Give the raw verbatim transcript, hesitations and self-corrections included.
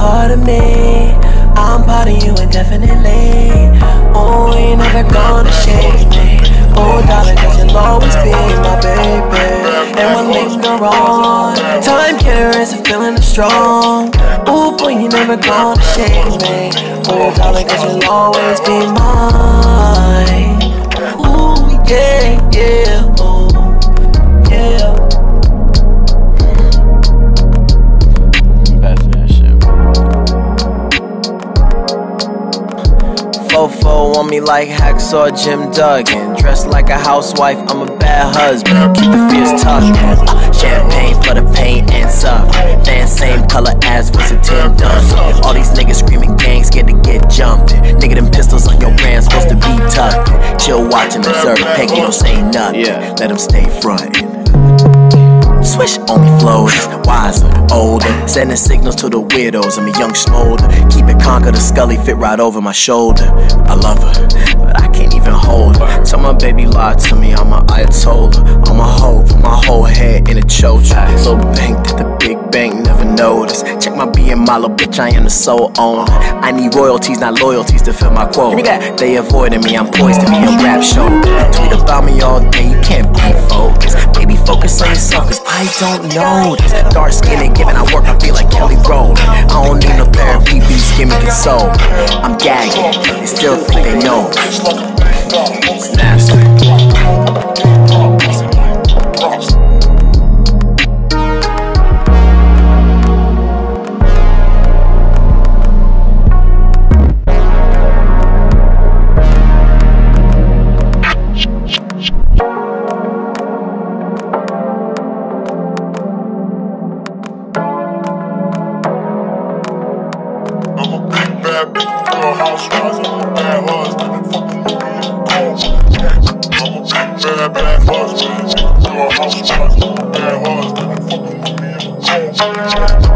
part of me. I'm part of you indefinitely. Oh, you never gonna shake me. Oh, darling, cause you'll always be my baby. And when things go wrong, time carries a feeling of strong. Oh, boy, you never gonna shake me. Oh, darling, cause you'll always be mine. Ooh, yeah, yeah, oh, yeah. Fofo on me like Hacksaw Jim Duggan. Dressed like a housewife, I'm a bad husband. Keep the fears tucked in. uh, Champagne for the pain and suffering. Fan same color as was a Tim Duncan. All these niggas screaming gang, scared to get jumped in. Nigga, them pistols on your brand supposed to be tucked in. Chill, watch and observe. Peggy don't say nothing. Let them stay frontin'. Swish only flows, wiser, older. Sending signals to the weirdos, I'm a young smolder. Keep it conquer, the scully fit right over my shoulder. I love her, but I can't even hold her. Tell my baby lie to me, I'm a Ayatollah. I'm a hoe, put my whole head in a chocha. Little bank that the big bank never noticed. Check my B and my little bitch, I am the sole owner. I need royalties, not loyalties to fill my quota. They avoiding me, I'm poised to be a rap show. Tweet about me all day, you can't be focused. Baby, focus on yourself, cause I don't know this. Dark skin and giving I work, I feel like Kelly Rowland. I don't need no therapy, beats give me console. I'm gagging, they still think they know. It's nasty. I'm a big bad bitch, girl housewife, I'm a bad husband, fucking with me in the I'm a big bad bad husband, girl housewife, I'm a bad husband, fucking with me in the